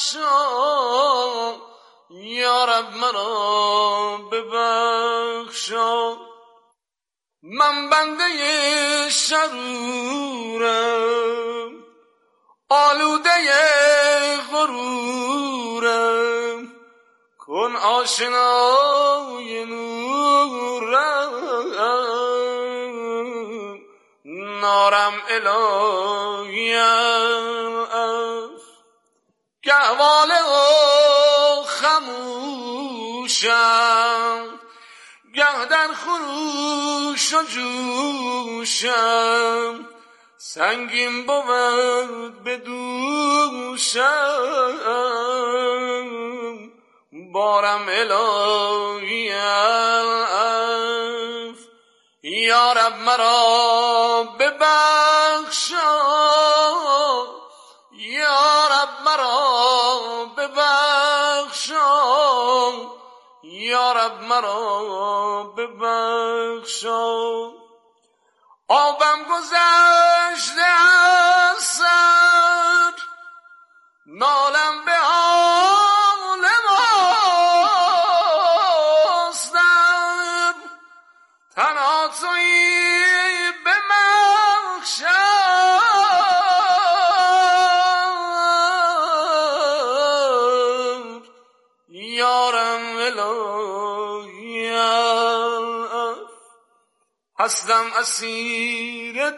ببخشا یا رب مرا ببخشا. من بنده شرورم، آلوده غرورم، کن آشنای نورم. نارم الهیم گهواله و خموشم، گه در خروش و جوشم، سنگین بود به دوشم. بارم الهیم یا رب مرا ببخشا یا رب مرا ببخشا یا رب مرا ببخشا. آبم گذشته از سر، نالم به حال مستم، تنها تویی بمخشم. یارم الهیم هستم اسیر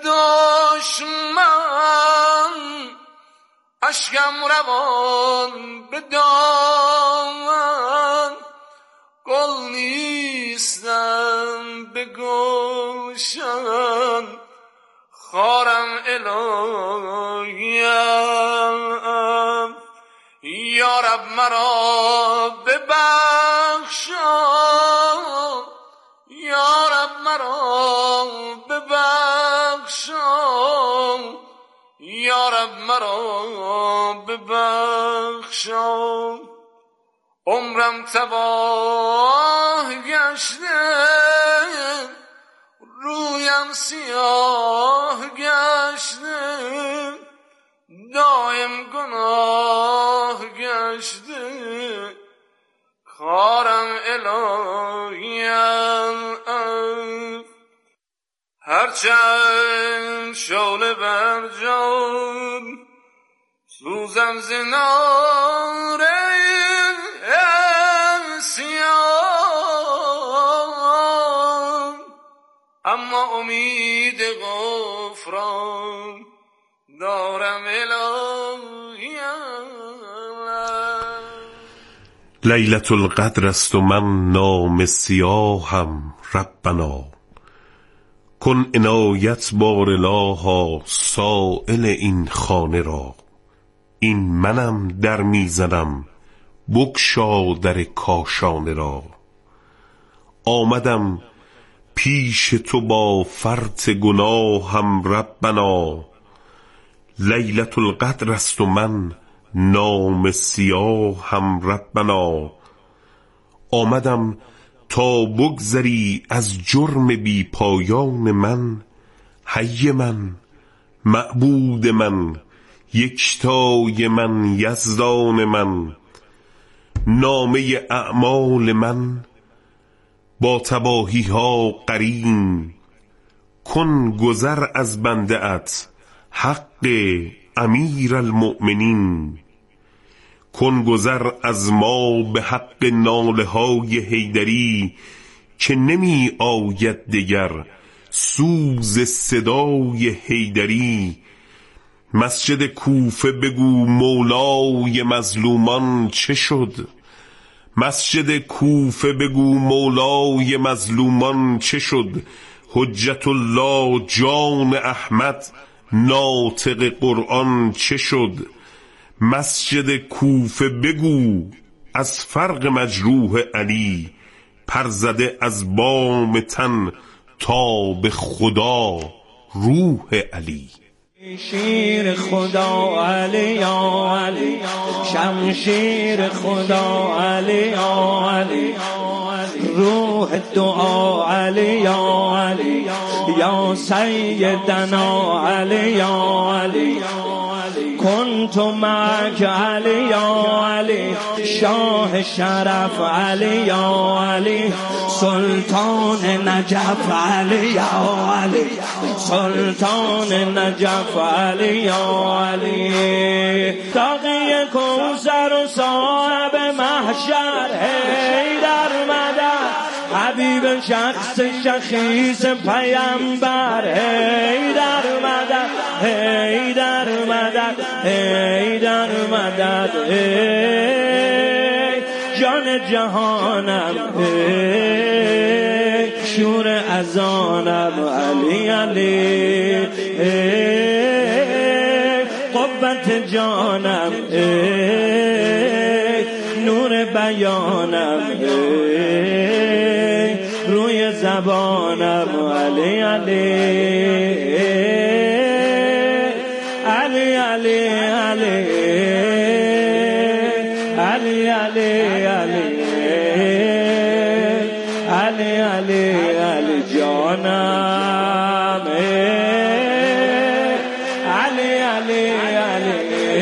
دشمن، اشکم روان به دامن، گل نیستم به گلشن. خارم الهیم یا رب مرا ببخشا یا رب مرا ببخشا یا رب مرا ببخشا. عمرم تباه گشته، رویم سیاه گشته، دایم گناه گشته. کارم الهیم هرچند شعله بر جان، سوزم ز نار عصیان، اما امید غفران دارم الهیم. لیلة القدر است و من نام سیاهم، ربنا کن عنایت بار الها سائل این خانه را. این منم در میزنم بگشا در کاشانه را. آمدم پیش تو با فرط گناهم ربنا، لیلة القدر است و من نام سیاهم ربنا. آمدم تا بگذری از جرم بی پایان من، حی من، معبود من، یکتای من، یزدان من. نامه اعمال من با تباهی ها قرین، کن گذر از بنده ات حق امیر المؤمنین. کن گذر از ما به حق ناله های حیدری، که نمی آید دگر سوز صدای حیدری. مسجد کوفه بگو مولای مظلومان چه شد، مسجد کوفه بگو مولای مظلومان چه شد. حجت الله جان احمد ناطق قرآن چه شد. مسجد کوفه بگو از فرق مجروح علی، پر زده از بام تن تا به خدا روح علی. شیر خدا علی یا علی، شمشیر خدا علی یا علی، روح الدعاء علي يا علي يا سيدنا علي يا علي كنت معك علي يا علي شاه الشرف علي يا علي سلطان نجف علي يا علي سلطان نجف علي يا علي تاقی کوثر و صاحب محشر حیدر مدد حبیب شخص شخیص پیامبر حیدر مدد حیدر مدد حیدر مدد جان جهانم شور اذانم علی علی قوت جانم نور بیانم روی زبانم علی علی علی علی علی علی علی علی علی علی جانم علی علی علی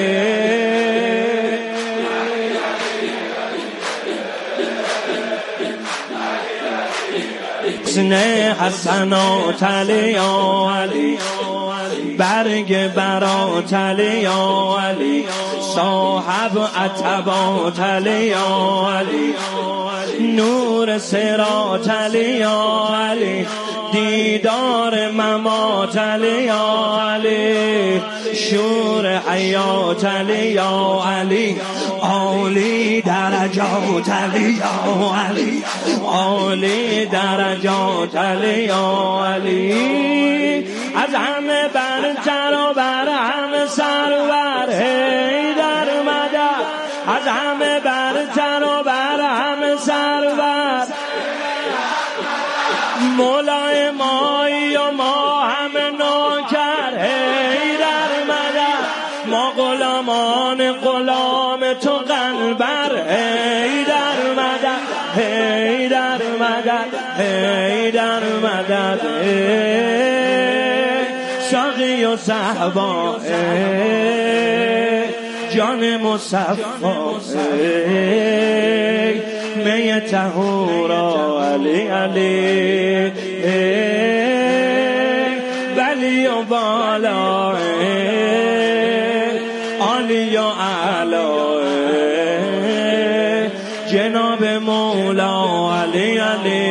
حسن حسنات علی یا علی برگ برات علی یا علی صاحب عتبات علی یا علی نور صراط علی یا علی دیدار ممات علی یا علی شور حیات علی یا علی عالی درجات علی یا علی عالی درجات علی یا علی از همه برتر و بر همه سرور حیدر مدد از همه برتر و بر همه سرور مولای مایی و ما همه نوکر حیدر مدد ما غلامان غلام تو قلبر حیدر مدد حیدر مدد حیدر مدد ساقی و صحبا جان مصفا می طهورا علی علی ولی و بالا عالی و اعلا جناب مولا علی علی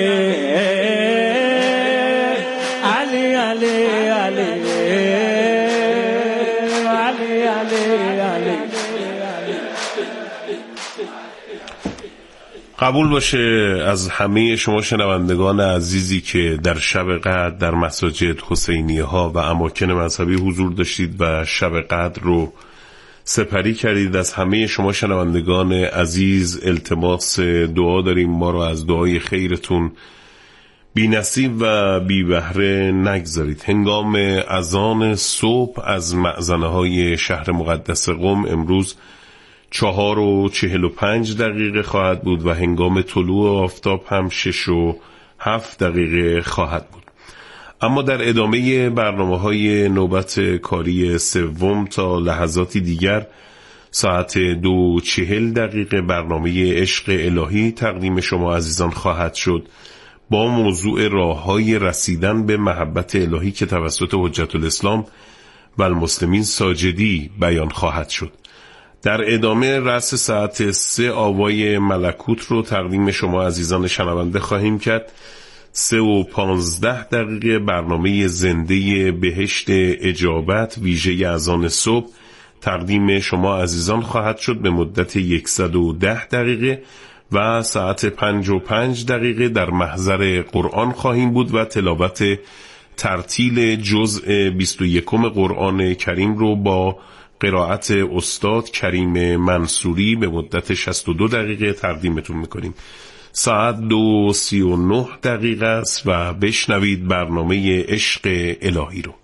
علی علی علی علی علی علی قبول باشه از همه شما شنوندگان عزیزی که در شب قدر در مساجد حسینیه ها و اماکن مذهبی حضور داشتید و شب قدر رو سپری کردید. از همه شما شنوندگان عزیز التماس دعا داریم ما رو از دعای خیرتون بی نصیب و بی بهره نگذارید. هنگام اذان صبح از مأذنه های شهر مقدس قم امروز 4:45 خواهد بود و هنگام طلوع آفتاب هم 6:07 خواهد بود. اما در ادامه برنامه‌های نوبت کاری سوم تا لحظاتی دیگر ساعت 2:40 برنامه عشق الهی تقدیم شما عزیزان خواهد شد با موضوع راه‌های رسیدن به محبت الهی که توسط حجت الاسلام و المسلمین ساجدی بیان خواهد شد. در ادامه رأس ساعت 3 آوای ملکوت رو تقدیم شما عزیزان شنونده خواهیم کرد. 3:15 برنامه زنده بهشت اجابت ویژه اذان صبح تقدیم شما عزیزان خواهد شد به مدت 110 و ساعت 5:05 در محضر قرآن خواهیم بود و تلاوت ترتیل جزء 21 قرآن کریم رو با قرائت استاد کریم منصوری به مدت 62 تقدیمتون میکنیم. ساعت 2:39 است و بشنوید برنامه عشق الهی رو.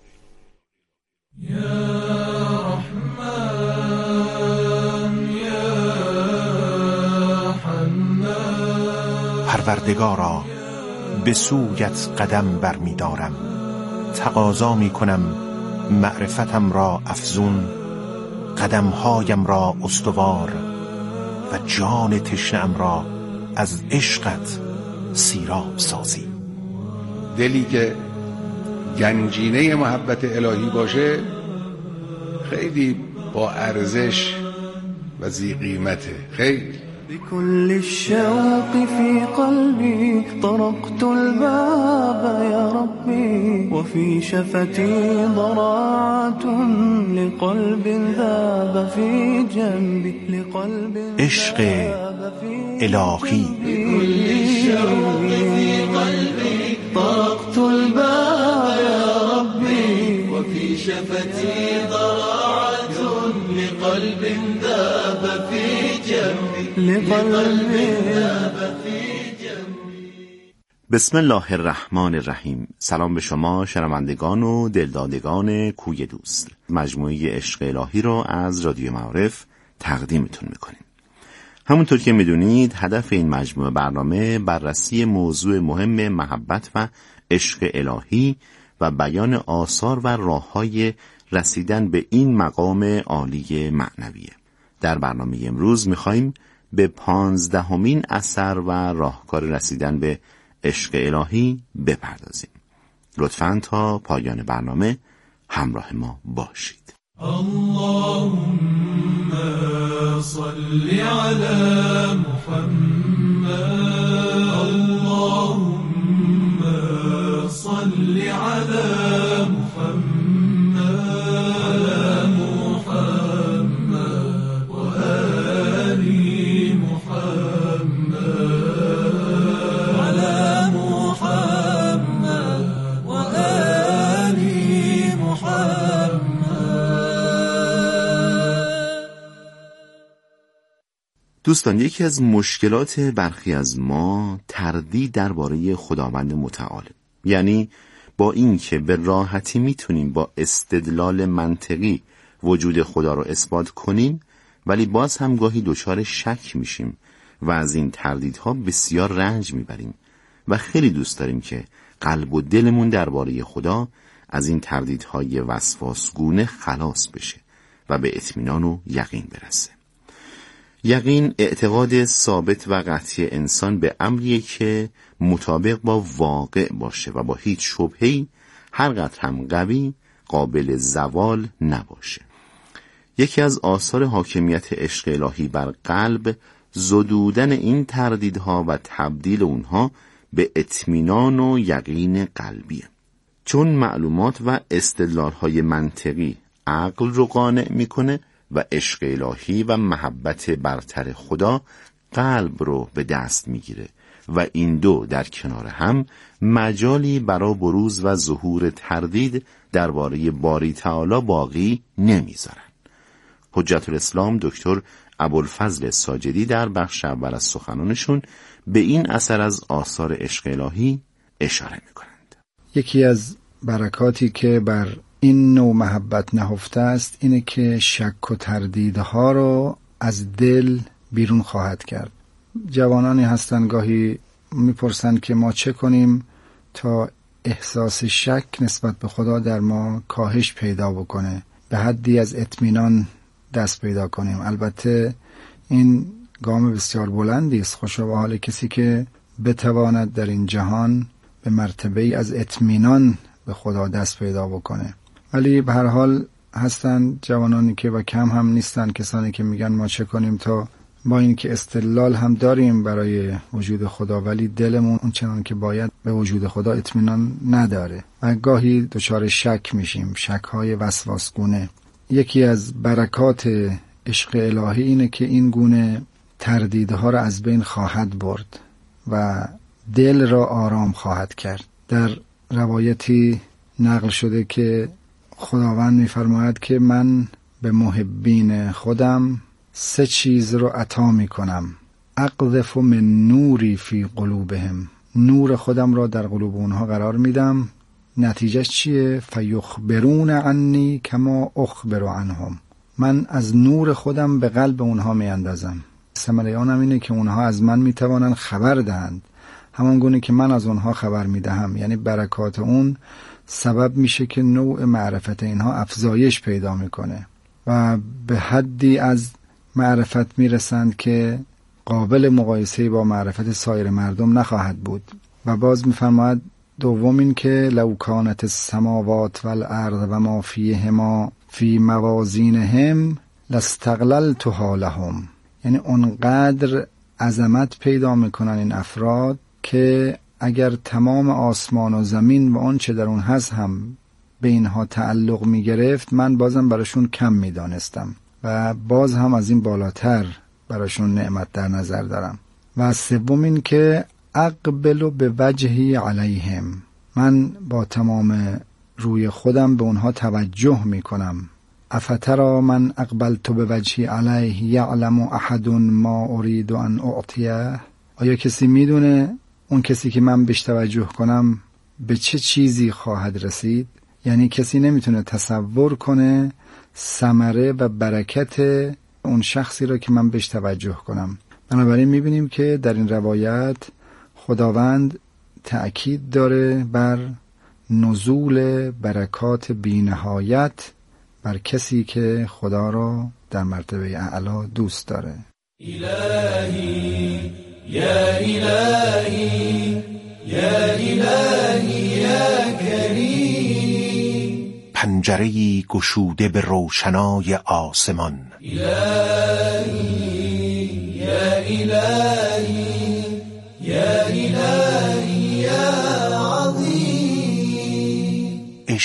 هر پروردگارا به سویت قدم برمی دارم، تقاضا می کنم معرفتم را افزون، قدمهایم را استوار و جان تشنه‌ام را از عشقت سیراب سازی. دلی که گنجینه محبت الهی باشه خیلی با ارزش و ذی قیمته. خیلی بكل الشوق في قلبي طرقت الباب يا ربي وفي شفتي ضراعة لقلب ذاب في جنبي لقلب عشق الهی. بكل الشوق في قلبي طرقت الباب يا ربي وفي شفتي ضراعة لقلب ذاب في جنبي لقلب ذاب في جنبي. بسم الله الرحمن الرحیم. سلام به شما شنوندگان و دلدادگان کوی دوست. مجموعه عشق الهی را از رادیو معارف تقدیمتون میکنیم. همونطور که میدونید هدف این مجموعه برنامه بررسی موضوع مهم محبت و عشق الهی و بیان آثار و راه‌های رسیدن به این مقام عالی معنویه. در برنامه امروز میخوایم به 15مین اثر و راهکار رسیدن به عشق الهی بپردازیم. لطفاً تا پایان برنامه همراه ما باشید. اللهم صل على محمد اللهم صل على محمد على محمد وآل محمد على محمد وآل محمد. دوستان، یکی از مشکلات برخی از ما تردید درباره خداوند متعال، یعنی با اینکه به راحتی میتونیم با استدلال منطقی وجود خدا رو اثبات کنیم، ولی باز هم گاهی دچار شک میشیم و از این تردیدها بسیار رنج میبریم و خیلی دوست داریم که قلب و دلمون درباره خدا از این تردیدهای وسواسگونه خلاص بشه و به اطمینان و یقین برسه. یقین اعتقاد ثابت و قطعی انسان به امریه که مطابق با واقع باشه و با هیچ شبهه‌ای هر قدر هم قوی قابل زوال نباشه. یکی از آثار حاکمیت عشق الهی بر قلب زدودن این تردیدها و تبدیل اونها به اطمینان و یقین قلبیه. چون معلومات و استدلال‌های منطقی عقل رو قانع میکنه و عشق الهی و محبت برتر خدا قلب رو به دست میگیره و این دو در کنار هم مجالی برای بروز و ظهور تردید درباره باری تعالی باقی نمیذارن. حجت الاسلام دکتر ابوالفضل ساجدی در بخش اول از سخنانشون به این اثر از آثار عشق الهی اشاره میکنند. یکی از برکاتی که بر این نوع محبت نهفته است اینه که شک و تردیدها رو از دل بیرون خواهد کرد. جوانانی هستن گاهی میپرسن که ما چه کنیم تا احساس شک نسبت به خدا در ما کاهش پیدا بکنه، به حدی از اطمینان دست پیدا کنیم. البته این گام بسیار بلندی است. خوشا به حال کسی که بتواند در این جهان به مرتبه‌ای از اطمینان به خدا دست پیدا بکنه. ولی به هر حال هستن جوانانی که و کم هم نیستن کسانی که میگن ما چه کنیم تا با این که استدلال هم داریم برای وجود خدا ولی دلمون اون چنان که باید به وجود خدا اطمینان نداره و گاهی دچار شک میشیم، شک‌های وسواسگونه. یکی از برکات عشق الهی اینه که این گونه تردیدها را از بین خواهد برد و دل را آرام خواهد کرد. در روایتی نقل شده که خداوند می‌فرماید که من به محبین خودم 3 چیز رو عطا می‌کنم. اقذف من نوری فی قلوبهم، نور خودم را در قلوب اونها قرار میدم. نتیجهش چیه؟ فیخبرون عنی کما اخبر عنهم، من از نور خودم به قلب اونها میاندازم. ثمره آنم اینه که اونها از من میتوانند خبر دهند همان گونه که من از اونها خبر میدهم. یعنی برکات اون سبب میشه که نوع معرفت اینها افزایش پیدا میکنه و به حدی از معرفت میرسند که قابل مقایسه با معرفت سایر مردم نخواهد بود. و باز میفرماید دوم این که لو کانت السماوات والارض و ما فیهما فی موازینهم لاستقللتها لهم. یعنی اونقدر عظمت پیدا میکنن این افراد که اگر تمام آسمان و زمین و آنچه در اون هست هم به اینها تعلق میگرفت، من بازم براشون کم میدانستم و باز هم از این بالاتر براشون نعمت در نظر دارم. و سوم این که اقبل به وجهی علیهم، من با تمام روی خودم به اونها توجه میکنم. افترا من اقبلت به وجهی علیه یعلم احد ما ارید ان اعطیه. آیا کسی میدونه اون کسی که من بهش توجه کنم به چه چیزی خواهد رسید؟ یعنی کسی نمیتونه تصور کنه ثمره و برکت اون شخصی را که من بهش توجه کنم. بنابراین میبینیم که در این روایت خداوند تأکید داره بر نزول برکات بی‌نهایت بر کسی که خدا را در مرتبه اعلی دوست داره. الهی یا الهی یا الهی یا کریم، پنجره‌ای گشوده به روشنای آسمان. الهی یا الهی یا الهی یا عظیم،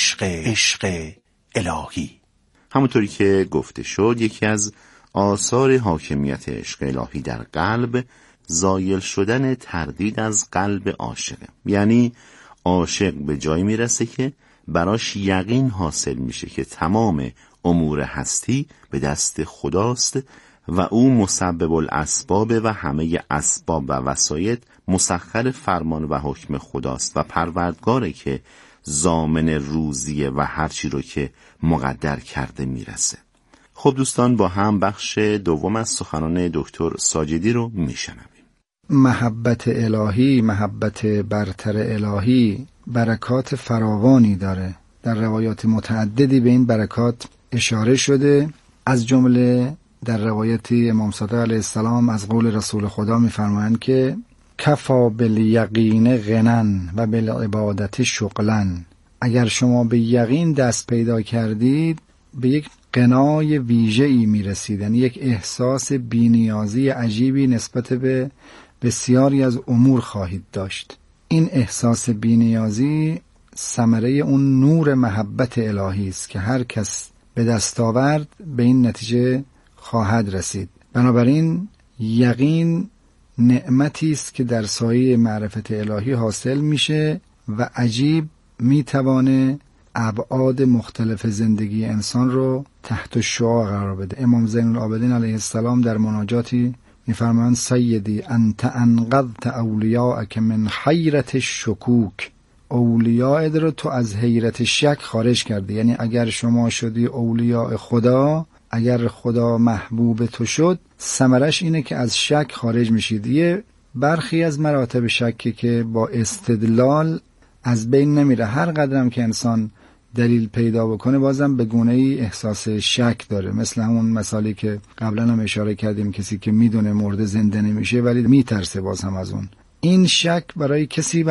عشق الهی. همونطوری که گفته شد، یکی از آثار حاکمیت عشق الهی در قلب زایل شدن تردید از قلب عاشقه. یعنی عاشق به جایی میرسه که براش یقین حاصل میشه که تمام امور هستی به دست خداست و او مسبب الاسباب و همه اسباب و وسایط مسخر فرمان و حکم خداست و پروردگاره که ضامن روزیه و هرچی رو که مقدر کرده میرسه. خب دوستان، با هم بخش دوم از سخنان دکتر ساجدی رو میشنویم. محبت الهی، محبت برتر الهی برکات فراوانی داره. در روایات متعددی به این برکات اشاره شده، از جمله در روایت امام صادق علیه السلام از قول رسول خدا میفرمایند که کفا بالیقین غنن و بالعبادت شغلن. اگر شما به یقین دست پیدا کردید به یک غنای ویژه‌ای میرسید، یعنی یک احساس بی‌نیازی عجیبی نسبت به بسیاری از امور خواهید داشت. این احساس بی‌نیازی ثمره اون نور محبت الهی است که هر کس به دست آورد به این نتیجه خواهد رسید. بنابراین یقین نعمتی است که در سایه معرفت الهی حاصل میشه و عجیب میتوانه ابعاد مختلف زندگی انسان رو تحت الشعاع قرار بده. امام زین العابدین علیه السلام در مناجاتی میفرمایند سیدی انت انقذت اولیاءک من حیرت الشکوک. اولیاء رو تو از حیرت شک خارج کردی. یعنی اگر شما شدی اولیاء خدا، اگر خدا محبوب تو شد، ثمرش اینه که از شک خارج میشید. یه برخی از مراتب شکی که با استدلال از بین نمیره. هر قدرم که انسان دلیل پیدا بکنه بازم به گونه‌ای احساس شک داره. مثل همون مثالی که قبلا هم اشاره کردیم، کسی که میدونه مرده زنده نمیشه ولی میترسه باز هم از اون. این شک برای کسی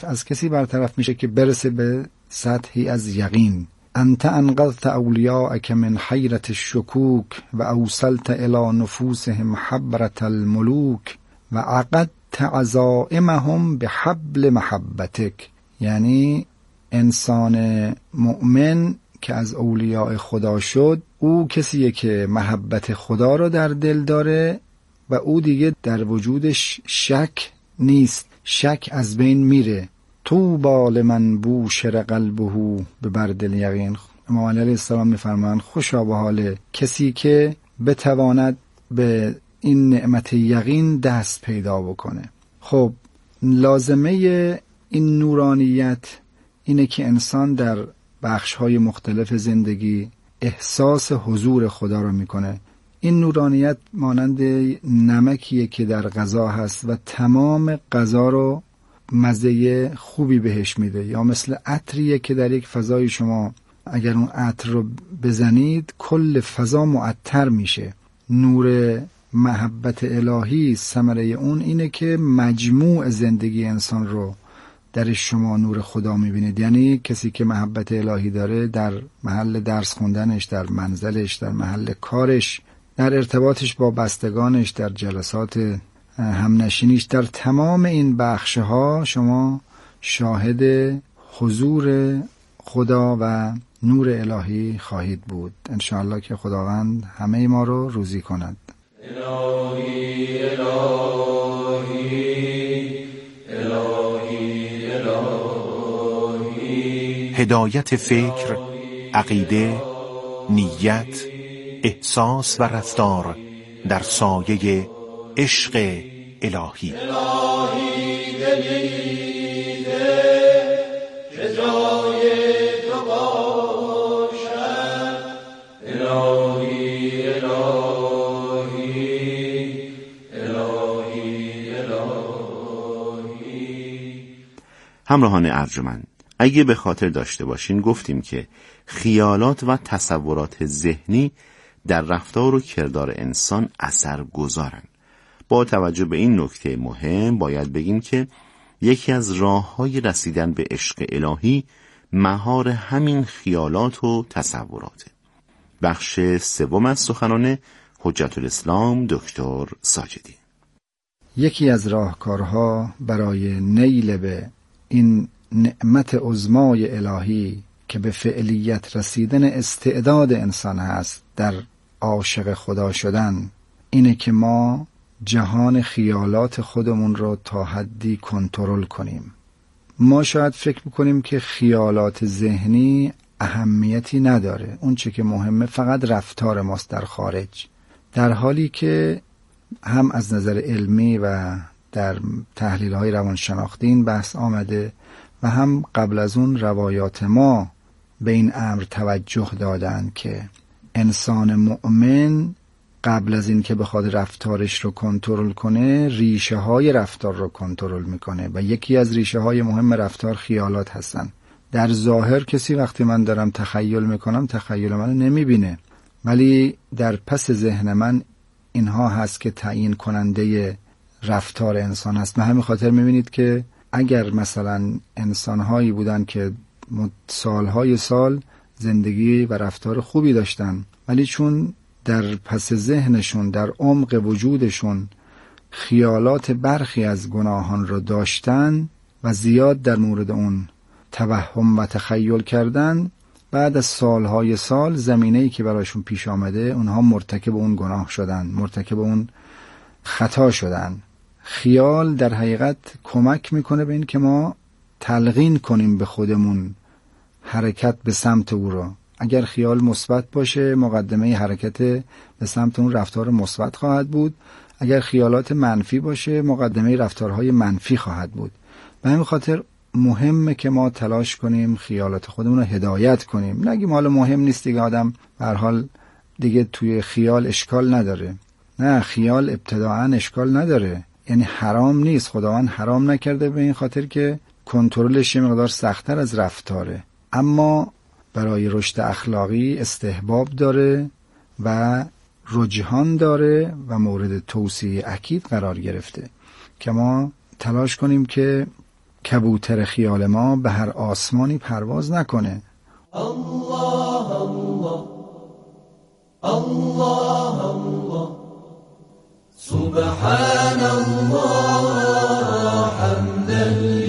برطرف میشه که برسه به سطحی از یقین. انت انقذت اولیاءک من حیرت الشکوک و اوصلت الی نفوسهم حبرة الملوک و عقدت عزائمهم بحبل محبتک. یعنی انسان مؤمن که از اولیاء خدا شد، او کسیه که محبت خدا رو در دل داره و او دیگه در وجودش شک نیست، شک از بین میره. طوبی لمن بوشر قلبه ببرد الیقین. امام علیه السلام میفرمایند خوشا به حال کسی که بتواند به این نعمت یقین دست پیدا بکنه. خب لازمه این نورانیت اینه که انسان در بخش‌های مختلف زندگی احساس حضور خدا رو میکنه. این نورانیت مانند نمکیه که در غذا هست و تمام غذا رو مزه خوبی بهش میده، یا مثل عطریه که در یک فضای شما اگر اون عطر رو بزنید کل فضا معطر میشه. نور محبت الهی ثمره اون اینه که مجموع زندگی انسان رو در شما نور خدا میبینید. یعنی کسی که محبت الهی داره در محل درس خوندنش، در منزلش، در محل کارش، در ارتباطش با بستگانش، در جلسات همنشینیش، در تمام این بخشها شما شاهد حضور خدا و نور الهی خواهید بود. انشاءالله که خداوند همه ما رو روزی کند. الهی الهی الهی الهی. هدایت فکر، عقیده، نیت، احساس و رفتار در سایه عشق الهی. الهی دلیده که جای تو باشد. الهی الهی الهی الهی. همراهان ارجمند، اگه به خاطر داشته باشین گفتیم که خیالات و تصورات ذهنی در رفتار و کردار انسان اثر گذارن. با توجه به این نکته مهم باید بگیم که یکی از راه‌های رسیدن به عشق الهی مهار همین خیالات و تصوراته. بخش سوم از سخنان حجت الاسلام دکتر ساجدی. یکی از راهکارها برای نیل به این نعمت عظمای الهی که به فعلیت رسیدن استعداد انسان هست در عاشق خدا شدن، اینه که ما جهان خیالات خودمون رو تا حدی کنترل کنیم. ما شاید فکر میکنیم که خیالات ذهنی اهمیتی نداره، اون چه که مهمه فقط رفتار ماست در خارج، در حالی که هم از نظر علمی و در تحلیل‌های روانشناختی این بحث آمده و هم قبل از اون روایات ما به این امر توجه دادن که انسان مؤمن قبل از این که بخواد رفتارش رو کنترل کنه ریشه های رفتار رو کنترل میکنه و یکی از ریشه های مهم رفتار خیالات هستن. در ظاهر کسی وقتی من دارم تخیل میکنم تخیل من نمیبینه، ولی در پس ذهن من اینها هست که تعیین کننده رفتار انسان هست. به همین خاطر میبینید که اگر مثلا انسانهایی بودن که سالهای سال زندگی و رفتار خوبی داشتن، ولی چون در پس ذهنشون، در عمق وجودشون خیالات برخی از گناهان رو داشتن و زیاد در مورد اون توهم و تخیل کردن، بعد از سالهای سال زمینه‌ای که برایشون پیش آمده اونها مرتکب اون گناه شدن، مرتکب اون خطا شدن. خیال در حقیقت کمک میکنه به این که ما تلقین کنیم به خودمون حرکت به سمت او رو. اگر خیال مثبت باشه مقدمه حرکت به سمت اون رفتار مثبت خواهد بود، اگر خیالات منفی باشه مقدمه رفتارهای منفی خواهد بود. به همین خاطر مهمه که ما تلاش کنیم خیالات خودمون رو هدایت کنیم. نگیم حالا مهم نیست دیگه، آدم به هر حال دیگه توی خیال اشکال نداره. نه، خیال ابتداعا اشکال نداره، یعنی حرام نیست، خداوند حرام نکرده به این خاطر که کنترلش یه مقدار سخت‌تر از رفتاره، اما برای رشد اخلاقی استحباب داره و رجحان داره و مورد توصیه اکید قرار گرفته که ما تلاش کنیم که کبوتر خیال ما به هر آسمانی پرواز نکنه. الله الله الله الله سبحان الله حمدا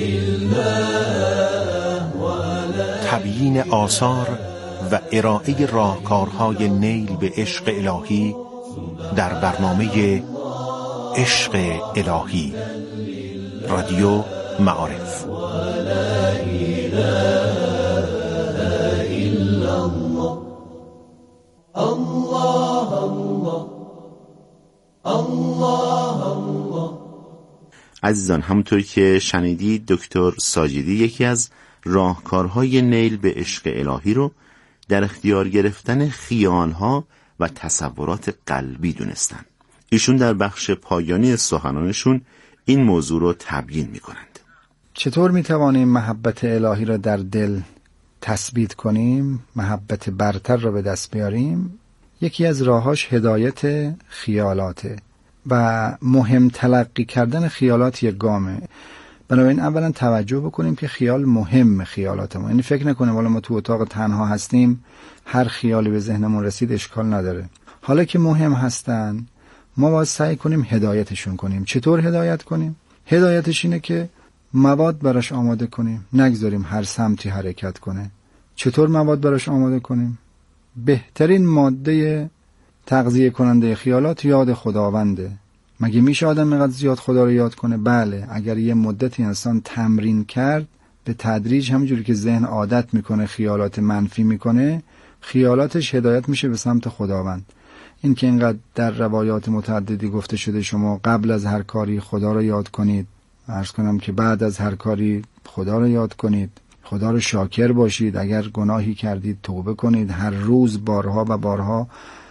لله ولا. تبیین آثار و ارائه راهکارهای نیل به عشق الهی در برنامه عشق الهی رادیو معارف. ولا إله إلا الله الله الله الله الله. عزیزان، همونطور که شنیدید دکتر ساجدی یکی از راهکارهای نیل به عشق الهی رو در اختیار گرفتن خیالها و تصورات قلبی دونستن. ایشون در بخش پایانی سخنانشون این موضوع رو تبیین میکنند. چطور میتوانیم محبت الهی را در دل تثبیت کنیم، محبت برتر را به دست بیاریم؟ یکی از راهاش هدایت خیالاته و مهم تلقی کردن خیالات یک گامه. بنابراین اولا توجه بکنیم که خیال مهم، خیالات ما، یعنی فکر نکنیم والا ما تو اتاق تنها هستیم هر خیالی به ذهنمون رسید اشکال نداره. حالا که مهم هستن ما باید سعی کنیم هدایتشون کنیم. چطور هدایت کنیم؟ هدایتش اینه که مواد براش آماده کنیم، نگذاریم هر سمتی حرکت کنه. چطور مواد براش آماده کنیم؟ بهترین ماده تغذیه کننده خیالات یاد خداونده. مگه میشه آدم اینقدر زیاد خدا رو یاد کنه؟ بله، اگر یه مدتی انسان تمرین کرد به تدریج، همونجوری که ذهن عادت میکنه خیالات منفی میکنه، خیالاتش هدایت میشه به سمت خداوند. این که اینقدر در روایات متعددی گفته شده شما قبل از هر کاری خدا رو یاد کنید، عرض کنم که بعد از هر کاری خدا رو یاد کنید، خدا رو شاکر باشید، اگر گناهی کردید توبه کنید، هر روز بارها و بارها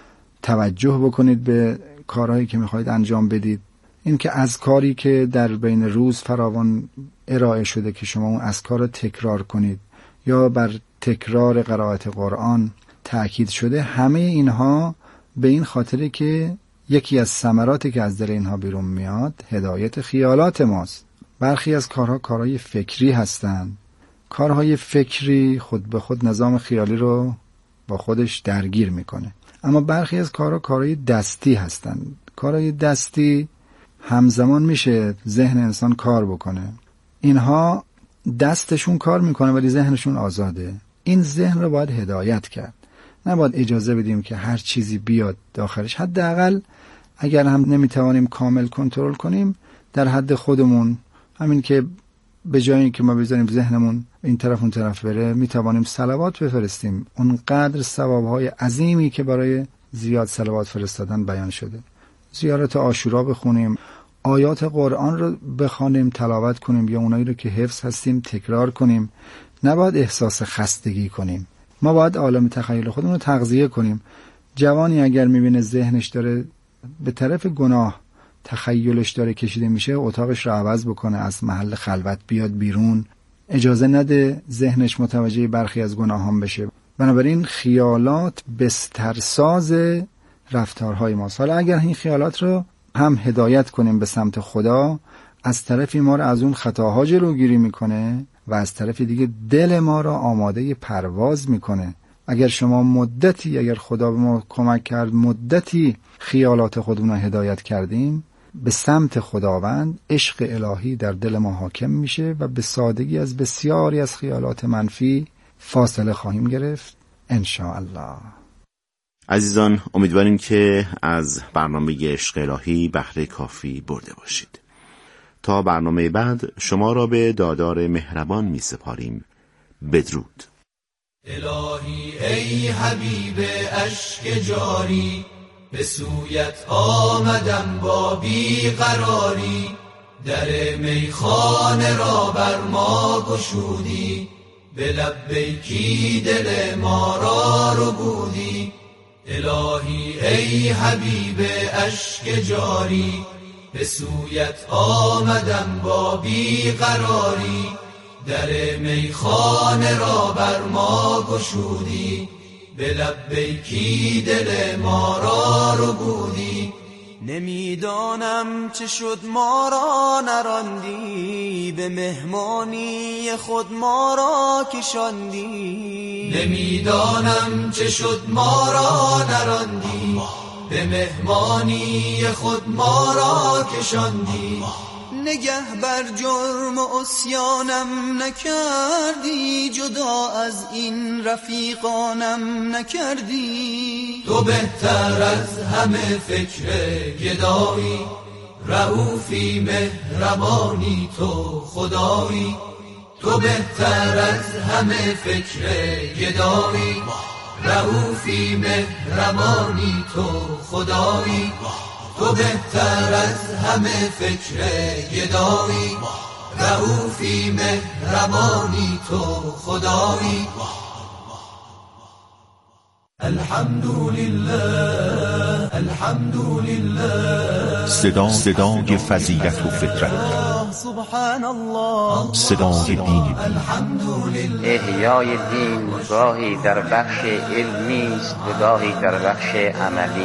توجه بکنید به کارهایی که میخواید انجام بدید. این که اذکاری که در بین روز فراوان ارائه شده که شما اون اذکار رو تکرار کنید یا بر تکرار قرائت قرآن تأکید شده، همه اینها به این خاطره که یکی از ثمراتی که از دل اینها بیرون میاد هدایت خیالات ماست. برخی از کارها کارهای فکری هستند. کارهای فکری خود به خود نظام خیالی رو با خودش درگیر میکنه. اما برخی از کارها کارهای دستی هستند. کارهای دستی همزمان میشه ذهن انسان کار بکنه. اینها دستشون کار میکنه ولی ذهنشون آزاده. این ذهن رو باید هدایت کرد. نباید اجازه بدیم که هر چیزی بیاد داخلش. حداقل اگر هم نمیتوانیم کامل کنترل کنیم، در حد خودمون، همین که به جای اینکه ما بذاریم ذهنمون این طرف اون طرف بره، میتوانیم صلوات بفرستیم. اونقدر ثوابهای عظیمی که برای زیاد صلوات فرستادن بیان شده. زیارت عاشورا بخونیم، آیات قرآن رو بخوانیم، تلاوت کنیم، یا اونایی رو که حفظ هستیم تکرار کنیم. نباید احساس خستگی کنیم. ما باید عالم تخیل خودمون رو تغذیه کنیم. جوانی اگر میبینه ذهنش داره به طرف گناه، تخیلش داره کشیده میشه، اتاقش رو عوض بکنه، از محل خلوت بیاد بیرون، اجازه نده ذهنش متوجه برخی از گناهان بشه. بنابراین خیالات بسترساز رفتارهای ماست. حالا اگر این خیالات رو هم هدایت کنیم به سمت خدا، از طرفی ما رو از اون خطاها جلوگیری میکنه و از طرف دیگه دل ما رو آماده پرواز میکنه. اگر شما مدتی، اگر خدا به ما کمک کرد مدتی خیالات خودمون رو هدایت کردیم به سمت خداوند، عشق الهی در دل ما حاکم میشه و به سادگی از بسیاری از خیالات منفی فاصله خواهیم گرفت ان شاء الله. عزیزان، امیدواریم که از برنامه عشق الهی بهره کافی برده باشید. تا برنامه بعد شما را به دادار مهربان می سپاریم. بدرود. الهی ای حبیب اشک جاری، به سویت آمدم با بیقراری، در میخانه را بر ما گشودی، به لبیکی دل ما را ربودی. الهی ای حبیب اشک جاری، به سویت آمدم با بیقراری، در میخانه را بر ما گشودی، به لبیکی دل ما را ربودی. نمیدانم چه شد ما را نراندی، به مهمانی خود ما را کشاندی. نمیدانم چه شد ما را نراندی، به مهمانی خود ما را کشاندی. نگه بر جرم و عصیانم نکردی، جدا از این رفیقانم نکردی. تو بهتر از همه فکر گدایی، رؤوفی مهربانی تو خدایی. تو بهتر از همه فکر گدایی، رؤوفی مهربانی تو خدایی. تو بهتر از همه فکر گدایی، رؤوفی مهربانی تو خدایی. الحمدلله الحمدلله. صدای فضیلت و فطرت سبحان الله. صدای دین احیای دین گاهی در بخش علمی است و گاهی در بخش عملی.